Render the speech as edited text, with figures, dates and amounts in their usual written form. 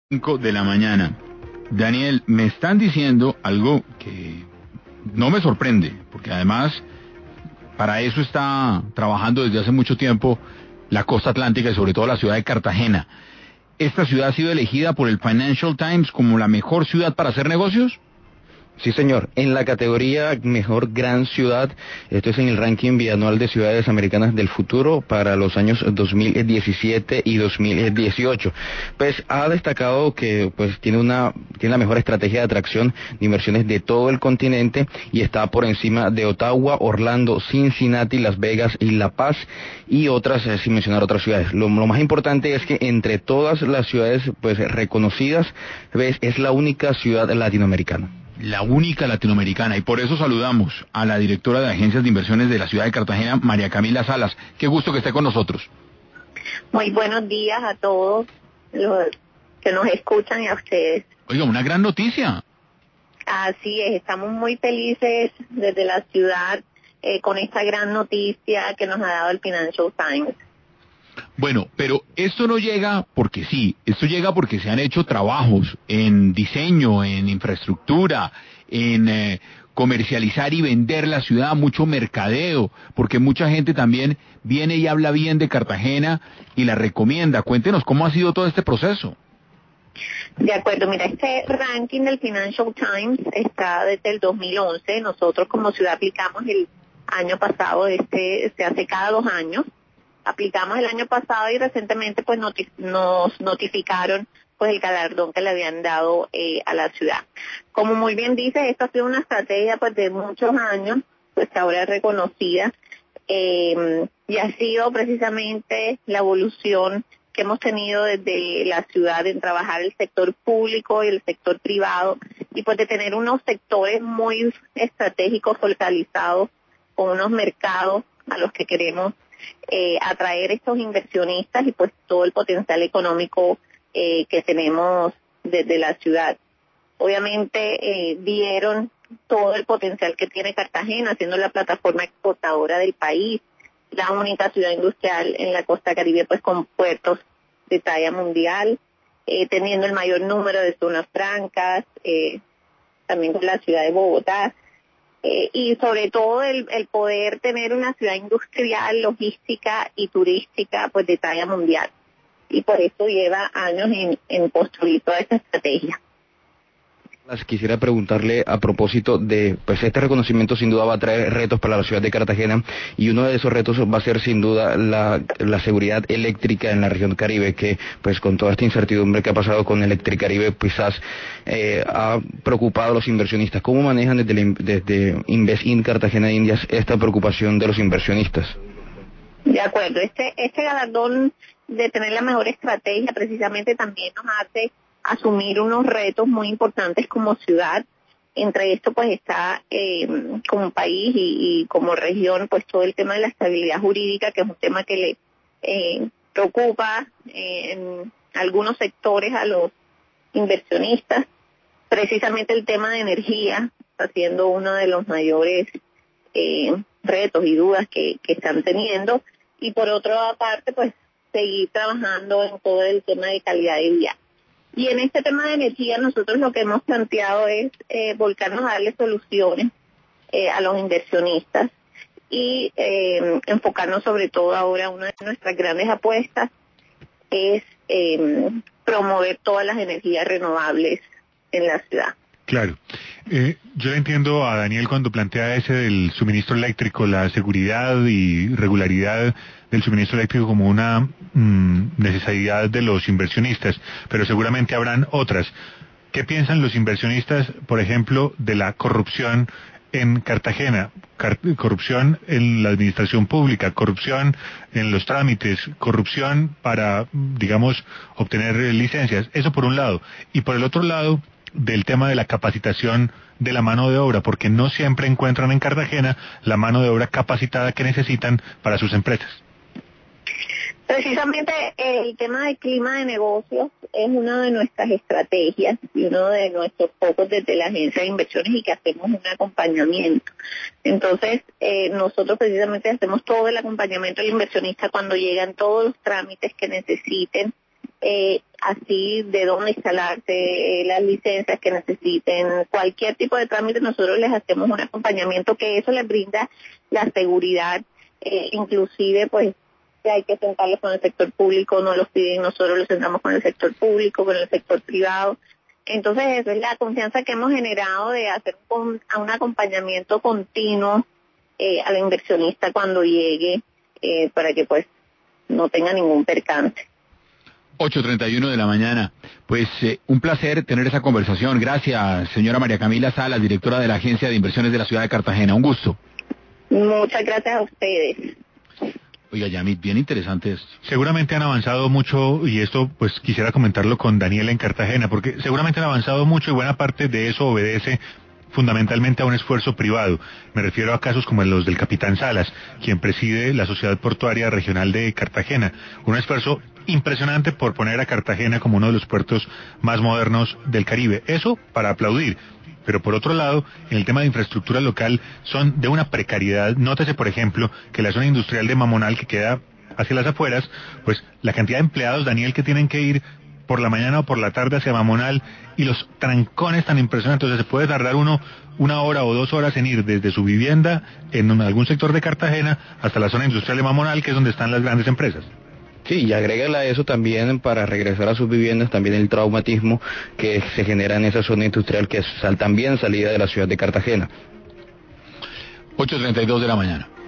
5 de la mañana. Daniel, me están diciendo algo que no me sorprende, porque además para eso está trabajando desde hace mucho tiempo la costa atlántica y sobre todo la ciudad de Cartagena. ¿Esta ciudad ha sido elegida por el Financial Times como la mejor ciudad para hacer negocios? Sí, señor. En la categoría Mejor Gran Ciudad, esto es en el ranking bianual de ciudades americanas del futuro para los años 2017 y 2018. Pues ha destacado que tiene la mejor estrategia de atracción de inversiones de todo el continente y está por encima de Ottawa, Orlando, Cincinnati, Las Vegas y La Paz y otras, sin mencionar otras ciudades. Lo más importante es que entre todas las ciudades reconocidas, es la única ciudad latinoamericana. La única latinoamericana, y por eso saludamos a la directora de agencias de inversiones de la ciudad de Cartagena, María Camila Salas. Qué gusto que esté con nosotros. Muy buenos días a todos los que nos escuchan y a ustedes. Oiga, una gran noticia. Así es, estamos muy felices desde la ciudad con esta gran noticia que nos ha dado el Financial Times. Bueno, pero esto no llega porque sí, esto llega porque se han hecho trabajos en diseño, en infraestructura, en comercializar y vender la ciudad, mucho mercadeo, porque mucha gente también viene y habla bien de Cartagena y la recomienda. Cuéntenos cómo ha sido todo este proceso. De acuerdo, mira, este ranking del Financial Times está desde el 2011. Nosotros como ciudad aplicamos el año pasado, se hace cada 2 años. Aplicamos el año pasado y recientemente nos notificaron el galardón que le habían dado a la ciudad. Como muy bien dice, esto ha sido una estrategia de muchos años, que ahora es reconocida y ha sido precisamente la evolución que hemos tenido desde la ciudad en trabajar el sector público y el sector privado y de tener unos sectores muy estratégicos focalizados con unos mercados a los que queremos atraer estos inversionistas y todo el potencial económico que tenemos desde la ciudad. Obviamente vieron todo el potencial que tiene Cartagena, siendo la plataforma exportadora del país, la única ciudad industrial en la costa Caribe con puertos de talla mundial, teniendo el mayor número de zonas francas, también con la ciudad de Bogotá. Y sobre todo el poder tener una ciudad industrial, logística y turística de talla mundial. Y por eso lleva años en construir toda esta estrategia. Quisiera preguntarle a propósito de, este reconocimiento sin duda va a traer retos para la ciudad de Cartagena y uno de esos retos va a ser sin duda la seguridad eléctrica en la región Caribe, que con toda esta incertidumbre que ha pasado con Electricaribe quizás ha preocupado a los inversionistas. ¿Cómo manejan desde Investin Cartagena Indias esta preocupación de los inversionistas? De acuerdo, este galardón de tener la mejor estrategia precisamente también nos hace asumir unos retos muy importantes como ciudad. Entre esto está como país y como región todo el tema de la estabilidad jurídica, que es un tema que le preocupa en algunos sectores a los inversionistas. Precisamente el tema de energía está siendo uno de los mayores retos y dudas que están teniendo, y por otra parte seguir trabajando en todo el tema de calidad de vida. Y en este tema de energía nosotros lo que hemos planteado es volcarnos a darle soluciones a los inversionistas y enfocarnos sobre todo ahora, una de nuestras grandes apuestas es promover todas las energías renovables en la ciudad. Claro. Yo entiendo a Daniel cuando plantea ese del suministro eléctrico, la seguridad y regularidad del suministro eléctrico como una necesidad de los inversionistas, pero seguramente habrán otras. ¿Qué piensan los inversionistas, por ejemplo, de la corrupción en Cartagena? Corrupción en la administración pública, corrupción en los trámites, corrupción para, digamos, obtener licencias. Eso por un lado. Y por el otro lado, del tema de la capacitación de la mano de obra, porque no siempre encuentran en Cartagena la mano de obra capacitada que necesitan para sus empresas. Precisamente el tema del clima de negocios es una de nuestras estrategias y uno de nuestros focos desde la agencia de inversiones, y que hacemos un acompañamiento. Entonces, nosotros precisamente hacemos todo el acompañamiento al inversionista cuando llegan todos los trámites que necesiten así de dónde instalarse, las licencias que necesiten, cualquier tipo de trámite, nosotros les hacemos un acompañamiento que eso les brinda la seguridad, inclusive pues si hay que sentarlos con el sector público, no los piden, nosotros los sentamos con el sector público, con el sector privado. Entonces esa es la confianza que hemos generado de hacer un acompañamiento continuo al inversionista cuando llegue, para que pues no tenga ningún percance. 8:31 de la mañana. Pues un placer tener esa conversación. Gracias, señora María Camila Salas, directora de la Agencia de Inversiones de la Ciudad de Cartagena. Un gusto. Muchas gracias a ustedes. Oiga, Yamit, bien interesante esto. Seguramente han avanzado mucho, y esto pues quisiera comentarlo con Daniela en Cartagena, porque seguramente han avanzado mucho y buena parte de eso obedece fundamentalmente a un esfuerzo privado. Me refiero a casos como los del capitán Salas, quien preside la Sociedad Portuaria Regional de Cartagena. Un esfuerzo impresionante por poner a Cartagena como uno de los puertos más modernos del Caribe. Eso para aplaudir. Pero por otro lado, en el tema de infraestructura local son de una precariedad. Nótese, por ejemplo, que la zona industrial de Mamonal, que queda hacia las afueras, pues la cantidad de empleados, Daniel, que tienen que ir por la mañana o por la tarde hacia Mamonal, y los trancones tan impresionantes. O sea, se puede tardar uno 1 hora o 2 horas en ir desde su vivienda en algún sector de Cartagena hasta la zona industrial de Mamonal, que es donde están las grandes empresas. Sí, y agrégale a eso también, para regresar a sus viviendas, también el traumatismo que se genera en esa zona industrial que es también salida de la ciudad de Cartagena. 8:32 de la mañana.